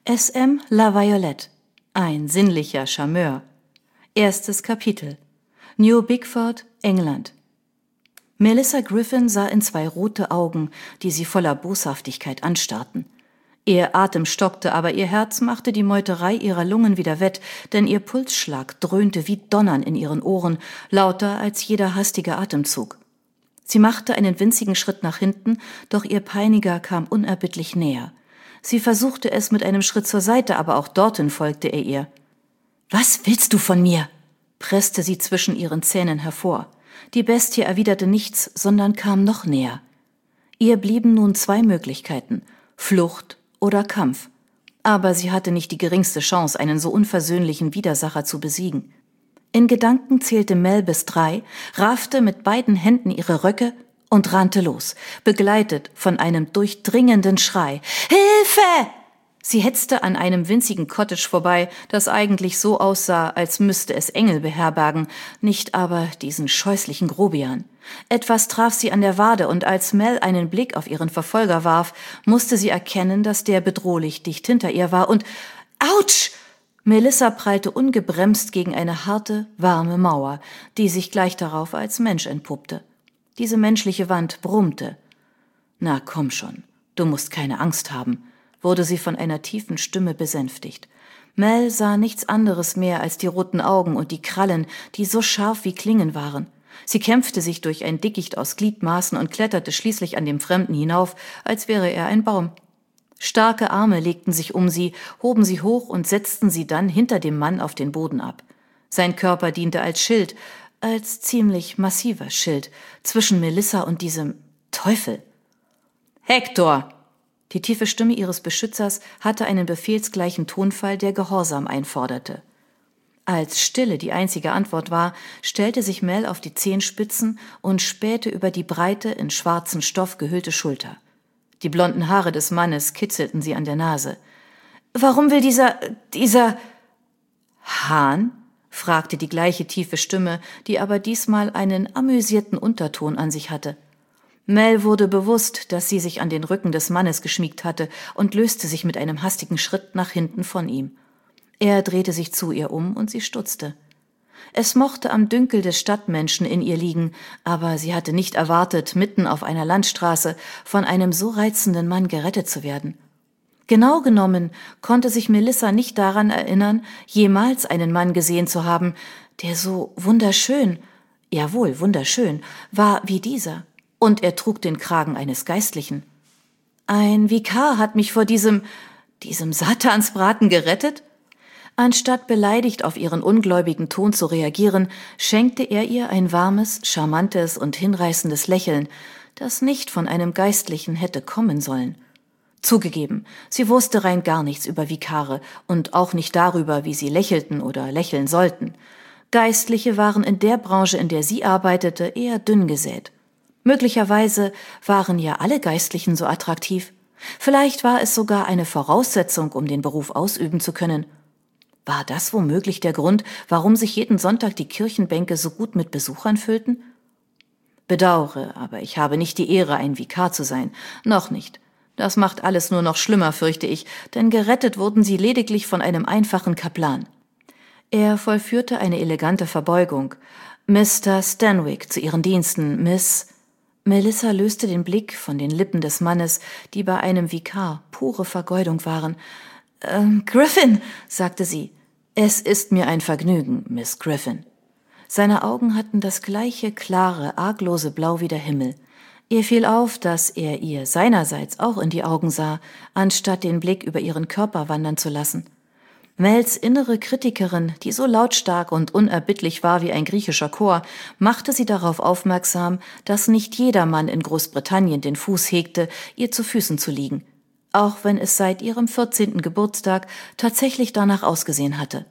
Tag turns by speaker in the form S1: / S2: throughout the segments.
S1: S.M. La Violette. Ein sinnlicher Charmeur. Erstes Kapitel. New Bickford, England. Melissa Griffin sah in zwei rote Augen, die sie voller Boshaftigkeit anstarrten. Ihr Atem stockte, aber ihr Herz machte die Meuterei ihrer Lungen wieder wett, denn ihr Pulsschlag dröhnte wie Donnern in ihren Ohren, lauter als jeder hastige Atemzug. Sie machte einen winzigen Schritt nach hinten, doch ihr Peiniger kam unerbittlich näher. Sie versuchte es mit einem Schritt zur Seite, aber auch dorthin folgte er ihr. »Was willst du von mir?« presste sie zwischen ihren Zähnen hervor. Die Bestie erwiderte nichts, sondern kam noch näher. Ihr blieben nun zwei Möglichkeiten: Flucht oder Kampf. Aber sie hatte nicht die geringste Chance, einen so unversöhnlichen Widersacher zu besiegen. In Gedanken zählte Mel bis 3, raffte mit beiden Händen ihre Röcke und rannte los, begleitet von einem durchdringenden Schrei. »Hilfe!« Sie hetzte an einem winzigen Cottage vorbei, das eigentlich so aussah, als müsste es Engel beherbergen, nicht aber diesen scheußlichen Grobian. Etwas traf sie an der Wade, und als Mel einen Blick auf ihren Verfolger warf, musste sie erkennen, dass der bedrohlich dicht hinter ihr war und »Autsch!« Melissa prallte ungebremst gegen eine harte, warme Mauer, die sich gleich darauf als Mensch entpuppte. Diese menschliche Wand brummte. »Na komm schon, du musst keine Angst haben«, wurde sie von einer tiefen Stimme besänftigt. Mel sah nichts anderes mehr als die roten Augen und die Krallen, die so scharf wie Klingen waren. Sie kämpfte sich durch ein Dickicht aus Gliedmaßen und kletterte schließlich an dem Fremden hinauf, als wäre er ein Baum. Starke Arme legten sich um sie, hoben sie hoch und setzten sie dann hinter dem Mann auf den Boden ab. Sein Körper diente als Schild, als ziemlich massiver Schild, zwischen Melissa und diesem Teufel. »Hector!« Die tiefe Stimme ihres Beschützers hatte einen befehlsgleichen Tonfall, der Gehorsam einforderte. Als Stille die einzige Antwort war, stellte sich Mel auf die Zehenspitzen und spähte über die breite, in schwarzen Stoff gehüllte Schulter. Die blonden Haare des Mannes kitzelten sie an der Nase. »Warum will dieser Hahn?« fragte die gleiche tiefe Stimme, die aber diesmal einen amüsierten Unterton an sich hatte. Mel wurde bewusst, dass sie sich an den Rücken des Mannes geschmiegt hatte und löste sich mit einem hastigen Schritt nach hinten von ihm. Er drehte sich zu ihr um und sie stutzte. Es mochte am Dünkel des Stadtmenschen in ihr liegen, aber sie hatte nicht erwartet, mitten auf einer Landstraße von einem so reizenden Mann gerettet zu werden. Genau genommen konnte sich Melissa nicht daran erinnern, jemals einen Mann gesehen zu haben, der so wunderschön, jawohl, wunderschön, war wie dieser. Und er trug den Kragen eines Geistlichen. »Ein Vikar hat mich vor diesem Satansbraten gerettet?« Anstatt beleidigt auf ihren ungläubigen Ton zu reagieren, schenkte er ihr ein warmes, charmantes und hinreißendes Lächeln, das nicht von einem Geistlichen hätte kommen sollen. Zugegeben, sie wusste rein gar nichts über Vikare und auch nicht darüber, wie sie lächelten oder lächeln sollten. Geistliche waren in der Branche, in der sie arbeitete, eher dünn gesät. Möglicherweise waren ja alle Geistlichen so attraktiv. Vielleicht war es sogar eine Voraussetzung, um den Beruf ausüben zu können. War das womöglich der Grund, warum sich jeden Sonntag die Kirchenbänke so gut mit Besuchern füllten? Bedauere, aber ich habe nicht die Ehre, ein Vikar zu sein. Noch nicht. Das macht alles nur noch schlimmer, fürchte ich, denn gerettet wurden sie lediglich von einem einfachen Kaplan. Er vollführte eine elegante Verbeugung. »Mr. Stanwyck, zu Ihren Diensten, Miss...« Melissa löste den Blick von den Lippen des Mannes, die bei einem Vikar pure Vergeudung waren. »Griffin«, sagte sie. »Es ist mir ein Vergnügen, Miss Griffin.« Seine Augen hatten das gleiche klare, arglose Blau wie der Himmel. Ihr fiel auf, dass er ihr seinerseits auch in die Augen sah, anstatt den Blick über ihren Körper wandern zu lassen. Mels innere Kritikerin, die so lautstark und unerbittlich war wie ein griechischer Chor, machte sie darauf aufmerksam, dass nicht jeder Mann in Großbritannien den Fuß hegte, ihr zu Füßen zu liegen, auch wenn es seit ihrem 14. Geburtstag tatsächlich danach ausgesehen hatte.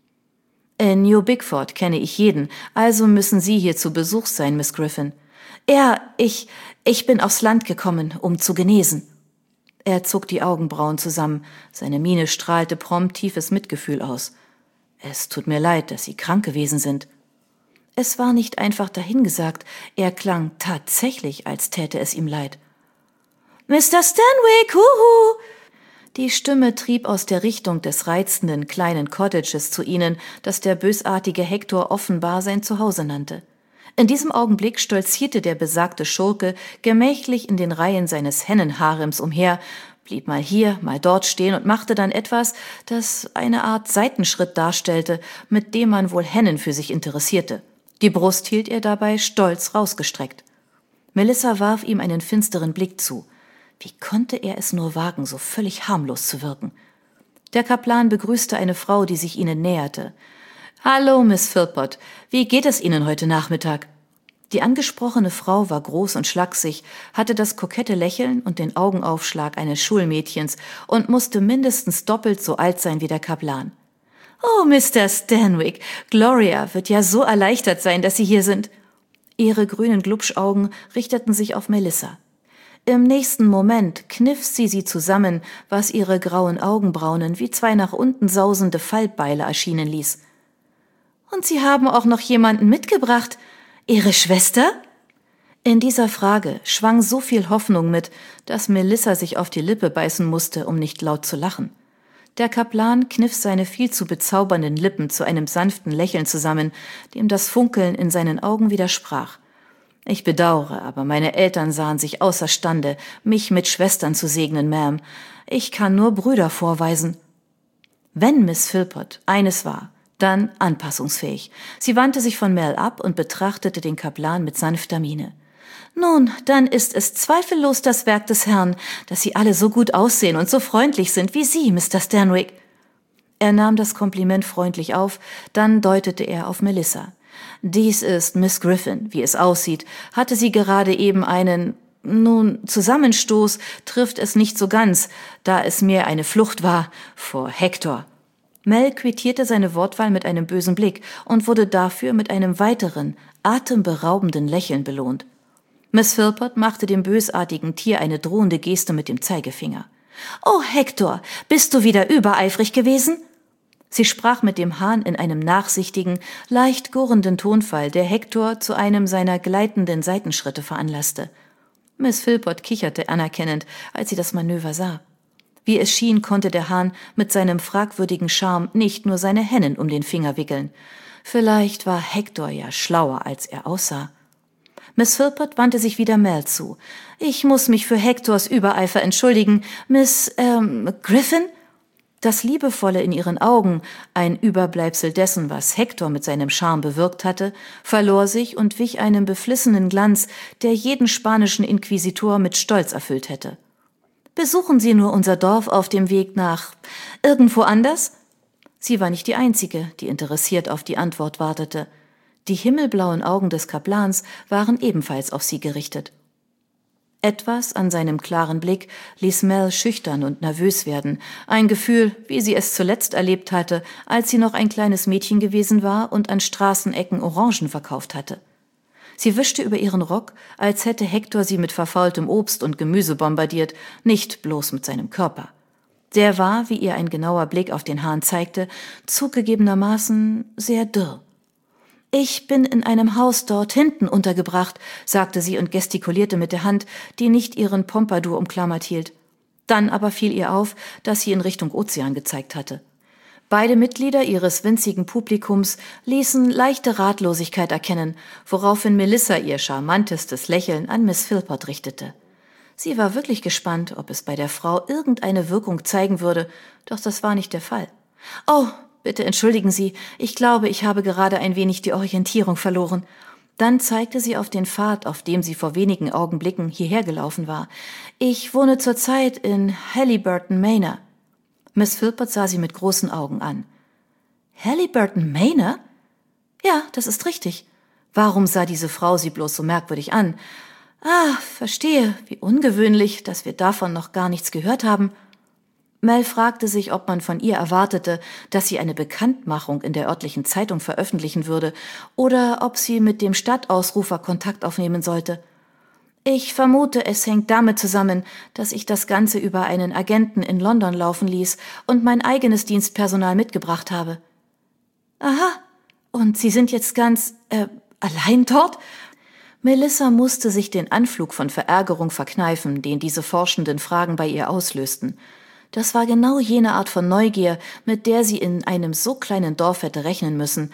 S1: »In New Bickford kenne ich jeden, also müssen Sie hier zu Besuch sein, Miss Griffin.« »Ja, ich bin aufs Land gekommen, um zu genesen.« Er zog die Augenbrauen zusammen, seine Miene strahlte prompt tiefes Mitgefühl aus. »Es tut mir leid, dass Sie krank gewesen sind.« Es war nicht einfach dahingesagt, er klang tatsächlich, als täte es ihm leid. »Mr. Stanwyck, huhu!« Die Stimme trieb aus der Richtung des reizenden kleinen Cottages zu ihnen, das der bösartige Hector offenbar sein Zuhause nannte. In diesem Augenblick stolzierte der besagte Schurke gemächlich in den Reihen seines Hennenharems umher, blieb mal hier, mal dort stehen und machte dann etwas, das eine Art Seitenschritt darstellte, mit dem man wohl Hennen für sich interessierte. Die Brust hielt er dabei stolz rausgestreckt. Melissa warf ihm einen finsteren Blick zu. Wie konnte er es nur wagen, so völlig harmlos zu wirken? Der Kaplan begrüßte eine Frau, die sich ihnen näherte. »Hallo, Miss Philpott. Wie geht es Ihnen heute Nachmittag?« Die angesprochene Frau war groß und schlaksig, hatte das kokette Lächeln und den Augenaufschlag eines Schulmädchens und musste mindestens doppelt so alt sein wie der Kaplan. »Oh, Mr. Stanwyck, Gloria wird ja so erleichtert sein, dass Sie hier sind.« Ihre grünen Glubschaugen richteten sich auf Melissa. Im nächsten Moment kniff sie zusammen, was ihre grauen Augenbraunen wie zwei nach unten sausende Fallbeile erschienen ließ. »Und Sie haben auch noch jemanden mitgebracht? Ihre Schwester?« In dieser Frage schwang so viel Hoffnung mit, dass Melissa sich auf die Lippe beißen musste, um nicht laut zu lachen. Der Kaplan kniff seine viel zu bezaubernden Lippen zu einem sanften Lächeln zusammen, dem das Funkeln in seinen Augen widersprach. »Ich bedauere, aber meine Eltern sahen sich außerstande, mich mit Schwestern zu segnen, Ma'am. Ich kann nur Brüder vorweisen.« Wenn Miss Philpott eines war, dann anpassungsfähig. Sie wandte sich von Mel ab und betrachtete den Kaplan mit sanfter Miene. »Nun, dann ist es zweifellos das Werk des Herrn, dass Sie alle so gut aussehen und so freundlich sind wie Sie, Mr. Stanwyck.« Er nahm das Kompliment freundlich auf, dann deutete er auf Melissa. »Dies ist Miss Griffin. Wie es aussieht, hatte sie gerade eben einen, Zusammenstoß trifft es nicht so ganz, da es mehr eine Flucht war vor Hector.« Mel quittierte seine Wortwahl mit einem bösen Blick und wurde dafür mit einem weiteren, atemberaubenden Lächeln belohnt. Miss Philpott machte dem bösartigen Tier eine drohende Geste mit dem Zeigefinger. »Oh, Hector, bist du wieder übereifrig gewesen?« Sie sprach mit dem Hahn in einem nachsichtigen, leicht gurrenden Tonfall, der Hector zu einem seiner gleitenden Seitenschritte veranlasste. Miss Philpott kicherte anerkennend, als sie das Manöver sah. Wie es schien, konnte der Hahn mit seinem fragwürdigen Charme nicht nur seine Hennen um den Finger wickeln. Vielleicht war Hector ja schlauer, als er aussah. Miss Philpott wandte sich wieder Mel zu. »Ich muss mich für Hectors Übereifer entschuldigen. Miss, Griffin?« Das Liebevolle in ihren Augen, ein Überbleibsel dessen, was Hector mit seinem Charme bewirkt hatte, verlor sich und wich einem beflissenen Glanz, der jeden spanischen Inquisitor mit Stolz erfüllt hätte. »Besuchen Sie nur unser Dorf auf dem Weg nach irgendwo anders?« Sie war nicht die Einzige, die interessiert auf die Antwort wartete. Die himmelblauen Augen des Kaplans waren ebenfalls auf sie gerichtet. Etwas an seinem klaren Blick ließ Mel schüchtern und nervös werden, ein Gefühl, wie sie es zuletzt erlebt hatte, als sie noch ein kleines Mädchen gewesen war und an Straßenecken Orangen verkauft hatte. Sie wischte über ihren Rock, als hätte Hector sie mit verfaultem Obst und Gemüse bombardiert, nicht bloß mit seinem Körper. Der war, wie ihr ein genauer Blick auf den Hahn zeigte, zugegebenermaßen sehr dürr. »Ich bin in einem Haus dort hinten untergebracht«, sagte sie und gestikulierte mit der Hand, die nicht ihren Pompadour umklammert hielt. Dann aber fiel ihr auf, dass sie in Richtung Ozean gezeigt hatte. Beide Mitglieder ihres winzigen Publikums ließen leichte Ratlosigkeit erkennen, woraufhin Melissa ihr charmantestes Lächeln an Miss Philpott richtete. Sie war wirklich gespannt, ob es bei der Frau irgendeine Wirkung zeigen würde, doch das war nicht der Fall. »Oh, bitte entschuldigen Sie, ich glaube, ich habe gerade ein wenig die Orientierung verloren.« Dann zeigte sie auf den Pfad, auf dem sie vor wenigen Augenblicken hierher gelaufen war. »Ich wohne zurzeit in Halliburton Manor.« Miss Philpott sah sie mit großen Augen an. »Halliburton Manor?« »Ja, das ist richtig.« Warum sah diese Frau sie bloß so merkwürdig an? »Ah, verstehe, wie ungewöhnlich, dass wir davon noch gar nichts gehört haben.« Mel fragte sich, ob man von ihr erwartete, dass sie eine Bekanntmachung in der örtlichen Zeitung veröffentlichen würde oder ob sie mit dem Stadtausrufer Kontakt aufnehmen sollte. »Ich vermute, es hängt damit zusammen, dass ich das Ganze über einen Agenten in London laufen ließ und mein eigenes Dienstpersonal mitgebracht habe.« »Aha, und Sie sind jetzt ganz, allein dort?« Melissa musste sich den Anflug von Verärgerung verkneifen, den diese forschenden Fragen bei ihr auslösten. Das war genau jene Art von Neugier, mit der sie in einem so kleinen Dorf hätte rechnen müssen.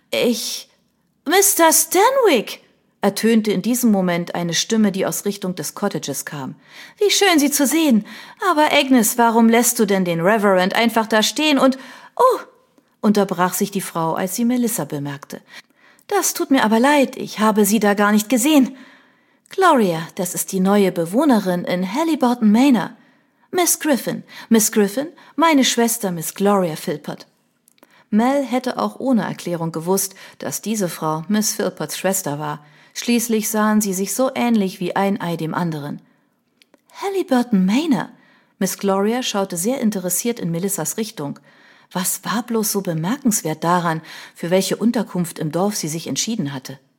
S1: Mr. Stanwyck! Ertönte in diesem Moment eine Stimme, die aus Richtung des Cottages kam. Wie schön, Sie zu sehen! Aber Agnes, warum lässt du denn den Reverend einfach da stehen und... Oh! Unterbrach sich die Frau, als sie Melissa bemerkte. Das tut mir aber leid, ich habe sie da gar nicht gesehen. Gloria, das ist die neue Bewohnerin in Halyburton Manor. Miss Griffin, meine Schwester Miss Gloria Philpott. Mel hätte auch ohne Erklärung gewusst, dass diese Frau Miss Philpotts Schwester war. Schließlich sahen sie sich so ähnlich wie ein Ei dem anderen. Halyburton Manor. Miss Gloria schaute sehr interessiert in Melissas Richtung. Was war bloß so bemerkenswert daran, für welche Unterkunft im Dorf sie sich entschieden hatte?